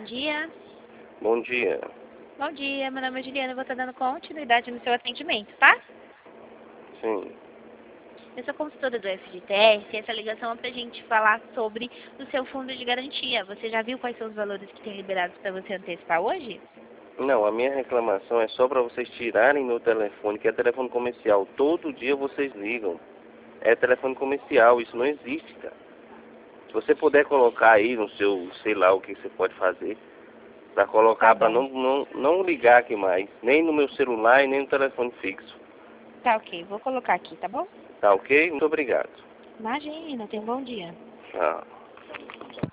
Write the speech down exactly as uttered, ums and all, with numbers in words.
dia. Bom dia. Bom dia, meu nome é Juliana, eu vou estar dando continuidade no seu atendimento, tá? Sim. Eu sou consultora do F G T S e essa ligação é pra gente falar sobre o seu fundo de garantia. Você já viu quais são os valores que tem liberados para você antecipar hoje? Não, a minha reclamação é só para vocês tirarem meu telefone, que é telefone comercial. Todo dia vocês ligam. É telefone comercial, isso não existe, cara. Se você puder colocar aí no seu, sei lá o que você pode fazer, para colocar, Tá para bom. não, não, não ligar aqui mais, nem no meu celular e nem no telefone fixo. Tá ok, vou colocar aqui, tá bom? Tá ok? Muito obrigado. Imagina, tenha um bom dia. Tchau.